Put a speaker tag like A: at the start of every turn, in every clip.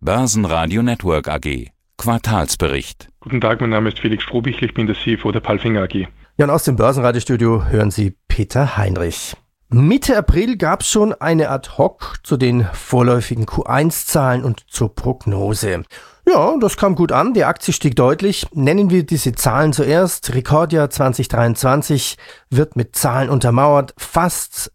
A: Börsenradio Network AG. Quartalsbericht.
B: Guten Tag, mein Name ist Felix Strohbichler, ich bin der CFO der Palfinger AG.
C: Ja, und aus dem Börsenradiostudio hören Sie Peter Heinrich. Mitte April gab es schon eine Ad-Hoc zu den vorläufigen Q1-Zahlen und zur Prognose. Ja, das kam gut an, die Aktie stieg deutlich. Nennen wir diese Zahlen zuerst. Rekordjahr 2023 wird mit Zahlen untermauert. Fast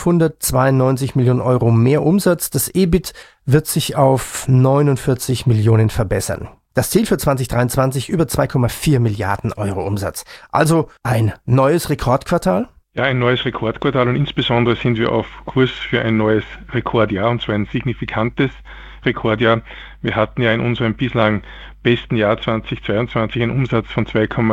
C: 592 Millionen Euro mehr Umsatz. Das EBIT wird sich auf 49 Millionen verbessern. Das Ziel für 2023 über 2,4 Milliarden Euro Umsatz. Also ein neues Rekordquartal?
B: Ja, ein neues Rekordquartal und insbesondere sind wir auf Kurs für ein neues Rekordjahr und zwar ein signifikantes Rekordjahr. Wir hatten ja in unserem bislang besten Jahr 2022 einen Umsatz von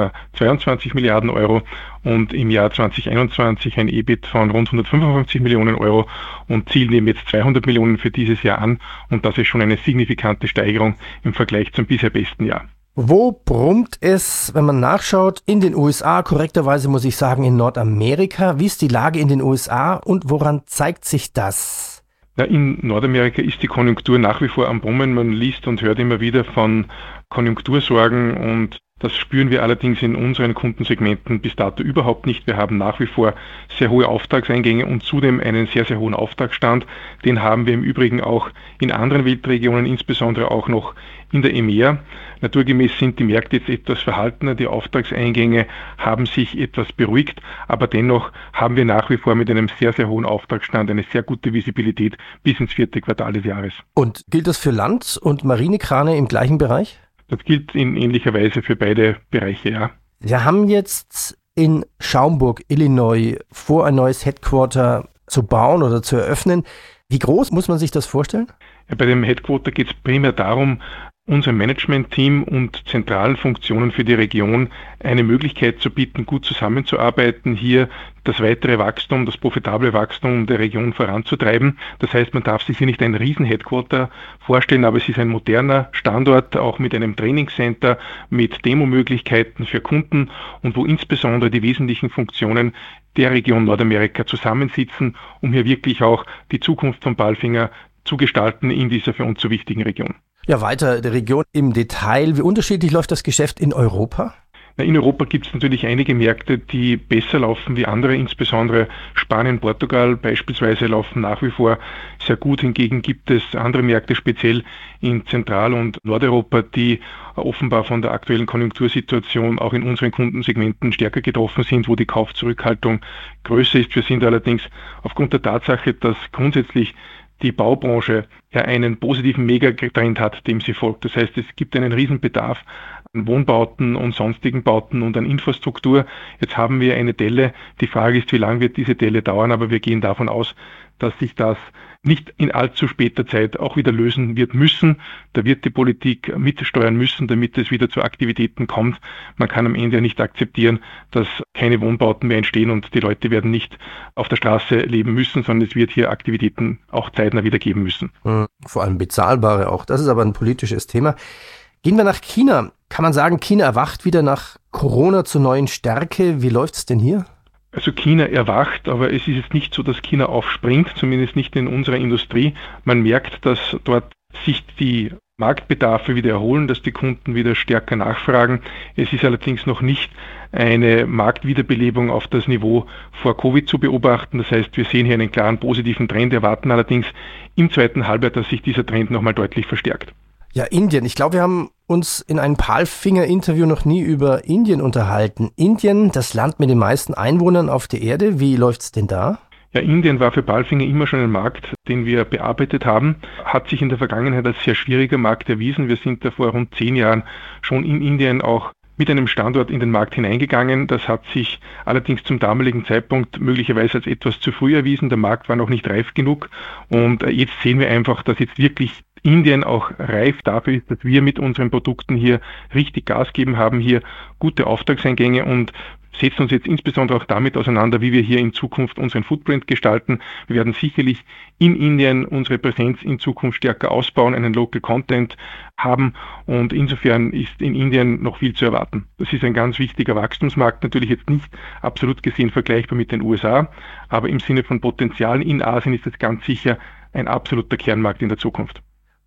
B: 2,22 Milliarden Euro und im Jahr 2021 ein EBIT von rund 155 Millionen Euro und zielen eben jetzt 200 Millionen für dieses Jahr an und das ist schon eine signifikante Steigerung im Vergleich zum bisher besten Jahr.
C: Wo brummt es, wenn man nachschaut, in den USA, korrekterweise muss ich sagen in Nordamerika? Wie ist die Lage in den USA und woran zeigt sich das?
B: Ja, in Nordamerika ist die Konjunktur nach wie vor am Brummen. Man liest und hört immer wieder von Konjunktursorgen und das spüren wir allerdings in unseren Kundensegmenten bis dato überhaupt nicht. Wir haben nach wie vor sehr hohe Auftragseingänge und zudem einen sehr, sehr hohen Auftragsstand. Den haben wir im Übrigen auch in anderen Weltregionen, insbesondere auch noch in der EMEA. Naturgemäß sind die Märkte jetzt etwas verhaltener, die Auftragseingänge haben sich etwas beruhigt, aber dennoch haben wir nach wie vor mit einem sehr, sehr hohen Auftragsstand eine sehr gute Visibilität bis ins 4. Quartal des Jahres.
C: Und gilt das für Land- und Marinekrane im gleichen Bereich?
B: Das gilt in ähnlicher Weise für beide Bereiche, ja.
C: Wir haben jetzt in Schaumburg, Illinois, vor, ein neues Headquarter zu bauen oder zu eröffnen. Wie groß muss man sich das vorstellen?
B: Ja, bei dem Headquarter geht es primär darum, unserem Managementteam und zentralen Funktionen für die Region eine Möglichkeit zu bieten, gut zusammenzuarbeiten, hier das weitere Wachstum, das profitable Wachstum der Region voranzutreiben. Das heißt, man darf sich hier nicht ein Riesen-Headquarter vorstellen, aber es ist ein moderner Standort, auch mit einem Trainingscenter, mit Demo-Möglichkeiten für Kunden und wo insbesondere die wesentlichen Funktionen der Region Nordamerika zusammensitzen, um hier wirklich auch die Zukunft von Palfinger zu gestalten in dieser für uns so wichtigen Region.
C: Ja, weiter der Region im Detail. Wie unterschiedlich läuft das Geschäft in Europa?
B: In Europa gibt es natürlich einige Märkte, die besser laufen wie andere, insbesondere Spanien, Portugal beispielsweise laufen nach wie vor sehr gut. Hingegen gibt es andere Märkte, speziell in Zentral- und Nordeuropa, die offenbar von der aktuellen Konjunktursituation auch in unseren Kundensegmenten stärker getroffen sind, wo die Kaufzurückhaltung größer ist. Wir sind allerdings aufgrund der Tatsache, dass grundsätzlich die Baubranche ja einen positiven Megatrend hat, dem sie folgt. Das heißt, es gibt einen Riesenbedarf an Wohnbauten und sonstigen Bauten und an Infrastruktur. Jetzt haben wir eine Delle. Die Frage ist, wie lange wird diese Delle dauern, aber wir gehen davon aus, dass sich das nicht in allzu später Zeit auch wieder lösen wird müssen. Da wird die Politik mitsteuern müssen, damit es wieder zu Aktivitäten kommt. Man kann am Ende ja nicht akzeptieren, dass keine Wohnbauten mehr entstehen und die Leute werden nicht auf der Straße leben müssen, sondern es wird hier Aktivitäten auch zeitnah wieder geben müssen.
C: Vor allem bezahlbare auch. Das ist aber ein politisches Thema. Gehen wir nach China. Kann man sagen, China erwacht wieder nach Corona zur neuen Stärke. Wie läuft es denn hier?
B: Also China erwacht, aber es ist jetzt nicht so, dass China aufspringt, zumindest nicht in unserer Industrie. Man merkt, dass dort sich die Marktbedarfe wieder erholen, dass die Kunden wieder stärker nachfragen. Es ist allerdings noch nicht eine Marktwiederbelebung auf das Niveau vor Covid zu beobachten. Das heißt, wir sehen hier einen klaren positiven Trend, erwarten allerdings im zweiten Halbjahr, dass sich dieser Trend nochmal deutlich verstärkt.
C: Ja, Indien. Ich glaube, wir haben uns in einem Palfinger-Interview noch nie über Indien unterhalten. Indien, das Land mit den meisten Einwohnern auf der Erde. Wie läuft's denn da?
B: Ja, Indien war für Palfinger immer schon ein Markt, den wir bearbeitet haben, hat sich in der Vergangenheit als sehr schwieriger Markt erwiesen. Wir sind da vor rund 10 Jahren schon in Indien auch mit einem Standort in den Markt hineingegangen. Das hat sich allerdings zum damaligen Zeitpunkt möglicherweise als etwas zu früh erwiesen. Der Markt war noch nicht reif genug und jetzt sehen wir einfach, dass jetzt wirklich Indien auch reif dafür ist, dass wir mit unseren Produkten hier richtig Gas geben haben, hier gute Auftragseingänge und setzen uns jetzt insbesondere auch damit auseinander, wie wir hier in Zukunft unseren Footprint gestalten. Wir werden sicherlich in Indien unsere Präsenz in Zukunft stärker ausbauen, einen Local Content haben und insofern ist in Indien noch viel zu erwarten. Das ist ein ganz wichtiger Wachstumsmarkt, natürlich jetzt nicht absolut gesehen vergleichbar mit den USA, aber im Sinne von Potenzialen in Asien ist es ganz sicher ein absoluter Kernmarkt in der Zukunft.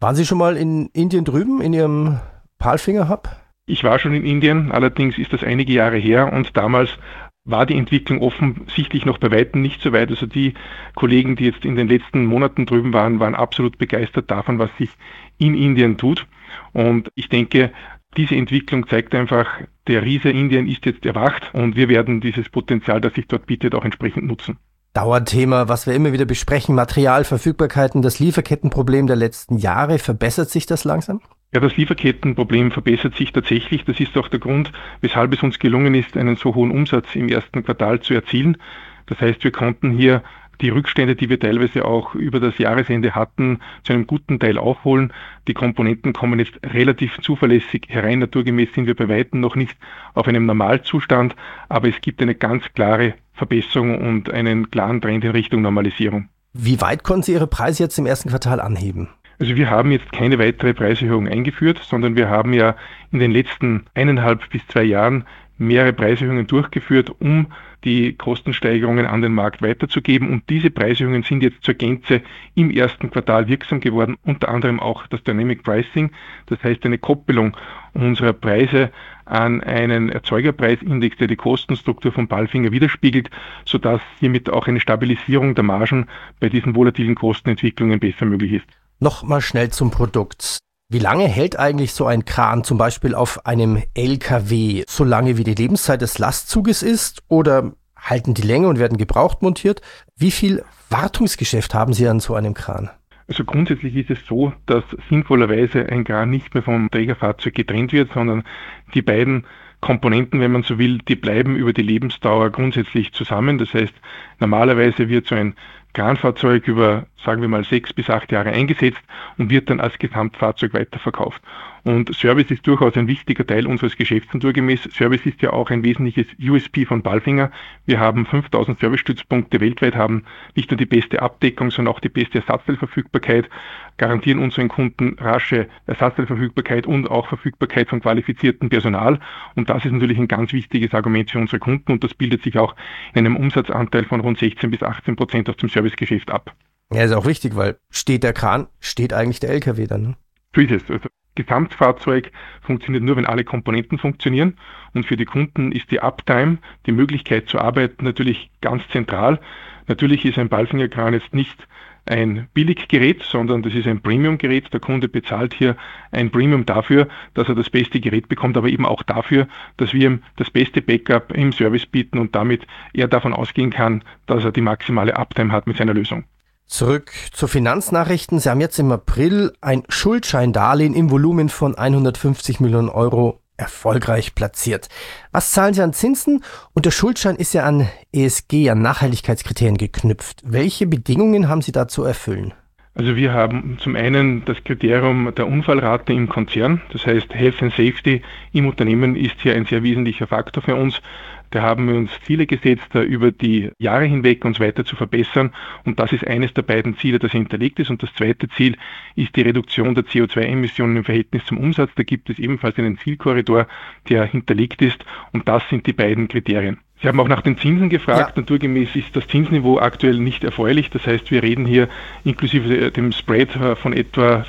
C: Waren Sie schon mal in Indien drüben, in Ihrem Palfinger-Hub?
B: Ich war schon in Indien, allerdings ist das einige Jahre her und damals war die Entwicklung offensichtlich noch bei weitem nicht so weit. Also die Kollegen, die jetzt in den letzten Monaten drüben waren, waren absolut begeistert davon, was sich in Indien tut. Und ich denke, diese Entwicklung zeigt einfach, der Riese Indien ist jetzt erwacht und wir werden dieses Potenzial, das sich dort bietet, auch entsprechend nutzen.
C: Dauerthema, was wir immer wieder besprechen, Materialverfügbarkeiten, das Lieferkettenproblem der letzten Jahre. Verbessert sich das langsam?
B: Ja, das Lieferkettenproblem verbessert sich tatsächlich. Das ist auch der Grund, weshalb es uns gelungen ist, einen so hohen Umsatz im ersten Quartal zu erzielen. Das heißt, wir konnten hier die Rückstände, die wir teilweise auch über das Jahresende hatten, zu einem guten Teil aufholen. Die Komponenten kommen jetzt relativ zuverlässig herein. Naturgemäß sind wir bei weitem noch nicht auf einem Normalzustand, aber es gibt eine ganz klare Verbesserung und einen klaren Trend in Richtung Normalisierung.
C: Wie weit konnten Sie Ihre Preise jetzt im ersten Quartal anheben?
B: Also wir haben jetzt keine weitere Preiserhöhung eingeführt, sondern wir haben ja in den letzten 1,5 bis 2 Jahren mehrere Preiserhöhungen durchgeführt, um die Kostensteigerungen an den Markt weiterzugeben. Und diese Preiserhöhungen sind jetzt zur Gänze im ersten Quartal wirksam geworden, unter anderem auch das Dynamic Pricing, das heißt eine Koppelung unserer Preise an einen Erzeugerpreisindex, der die Kostenstruktur von Palfinger widerspiegelt, sodass hiermit auch eine Stabilisierung der Margen bei diesen volatilen Kostenentwicklungen besser möglich ist.
C: Nochmal schnell zum Produkt. Wie lange hält eigentlich so ein Kran zum Beispiel auf einem LKW? So lange wie die Lebenszeit des Lastzuges ist oder halten die länger und werden gebraucht montiert? Wie viel Wartungsgeschäft haben Sie an so einem Kran?
B: Also grundsätzlich ist es so, dass sinnvollerweise ein Kran nicht mehr vom Trägerfahrzeug getrennt wird, sondern die beiden Komponenten, wenn man so will, die bleiben über die Lebensdauer grundsätzlich zusammen. Das heißt, normalerweise wird so ein Kranfahrzeug über, sagen wir mal, 6 bis 8 Jahre eingesetzt und wird dann als Gesamtfahrzeug weiterverkauft. Und Service ist durchaus ein wichtiger Teil unseres Geschäfts naturgemäß. Service ist ja auch ein wesentliches USP von Palfinger. Wir haben 5000 Servicestützpunkte weltweit, haben nicht nur die beste Abdeckung, sondern auch die beste Ersatzteilverfügbarkeit, garantieren unseren Kunden rasche Ersatzteilverfügbarkeit und auch Verfügbarkeit von qualifiziertem Personal. Und das ist natürlich ein ganz wichtiges Argument für unsere Kunden und das bildet sich auch in einem Umsatzanteil von rund 16 bis 18% aus dem Servicegeschäft ab.
C: Ja, ist auch wichtig, weil steht der Kran, steht eigentlich der LKW dann. Ne?
B: So ist es. Also Gesamtfahrzeug funktioniert nur, wenn alle Komponenten funktionieren. Und für die Kunden ist die Uptime, die Möglichkeit zu arbeiten, natürlich ganz zentral. Natürlich ist ein Palfinger-Kran jetzt nicht ein Billiggerät, sondern das ist ein Premium-Gerät. Der Kunde bezahlt hier ein Premium dafür, dass er das beste Gerät bekommt, aber eben auch dafür, dass wir ihm das beste Backup im Service bieten und damit er davon ausgehen kann, dass er die maximale Uptime hat mit seiner Lösung.
C: Zurück zu Finanznachrichten. Sie haben jetzt im April ein Schuldscheindarlehen im Volumen von 150 Millionen Euro erfolgreich platziert. Was zahlen Sie an Zinsen? Und der Schuldschein ist ja an ESG, an Nachhaltigkeitskriterien geknüpft. Welche Bedingungen haben Sie da zu erfüllen?
B: Also wir haben zum einen das Kriterium der Unfallrate im Konzern. Das heißt, Health and Safety im Unternehmen ist hier ein sehr wesentlicher Faktor für uns. Da haben wir uns Ziele gesetzt, über die Jahre hinweg uns weiter zu verbessern. Und das ist eines der beiden Ziele, das hinterlegt ist. Und das zweite Ziel ist die Reduktion der CO2-Emissionen im Verhältnis zum Umsatz. Da gibt es ebenfalls einen Zielkorridor, der hinterlegt ist. Und das sind die beiden Kriterien. Sie haben auch nach den Zinsen gefragt. Ja. Naturgemäß ist das Zinsniveau aktuell nicht erfreulich. Das heißt, wir reden hier inklusive dem Spread von etwa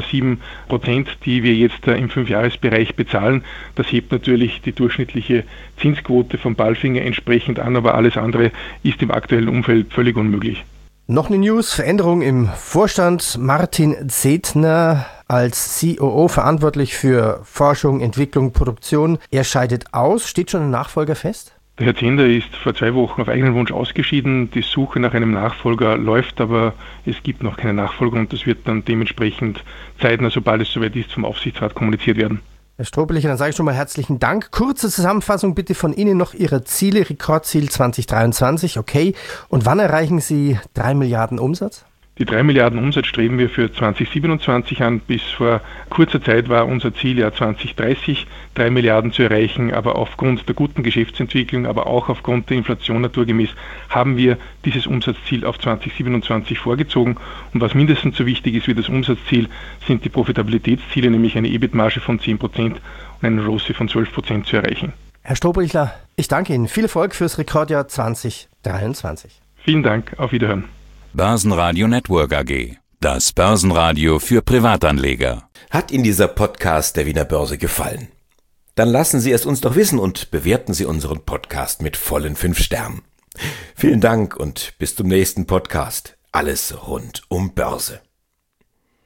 B: 4,7%, die wir jetzt im 5-Jahres-Bereich bezahlen. Das hebt natürlich die durchschnittliche Zinsquote von Palfinger entsprechend an, aber alles andere ist im aktuellen Umfeld völlig unmöglich.
C: Noch eine News, Veränderung im Vorstand. Martin Zedner als COO verantwortlich für Forschung, Entwicklung, Produktion. Er scheidet aus. Steht schon ein Nachfolger fest?
B: Der Herr Zender ist vor 2 Wochen auf eigenen Wunsch ausgeschieden. Die Suche nach einem Nachfolger läuft, aber es gibt noch keinen Nachfolger und das wird dann dementsprechend zeitnah, sobald es soweit ist, vom Aufsichtsrat kommuniziert werden.
C: Herr Strohbelicher, dann sage ich schon mal herzlichen Dank. Kurze Zusammenfassung bitte von Ihnen noch Ihrer Ziele. Rekordziel 2023, okay. Und wann erreichen Sie 3 Milliarden Umsatz?
B: Die 3 Milliarden Umsatz streben wir für 2027 an. Bis vor kurzer Zeit war unser Ziel ja 2030 3 Milliarden zu erreichen, aber aufgrund der guten Geschäftsentwicklung, aber auch aufgrund der Inflation naturgemäß, haben wir dieses Umsatzziel auf 2027 vorgezogen. Und was mindestens so wichtig ist wie das Umsatzziel, sind die Profitabilitätsziele, nämlich eine EBIT-Marge von 10% und einen ROCE von 12% zu erreichen.
C: Herr Strohbichler, ich danke Ihnen. Viel Erfolg fürs Rekordjahr 2023.
B: Vielen Dank, auf Wiederhören.
A: Börsenradio Network AG. Das Börsenradio für Privatanleger.
D: Hat Ihnen dieser Podcast der Wiener Börse gefallen? Dann lassen Sie es uns doch wissen und bewerten Sie unseren Podcast mit vollen 5 Sternen. Vielen Dank und bis zum nächsten Podcast. Alles rund um Börse.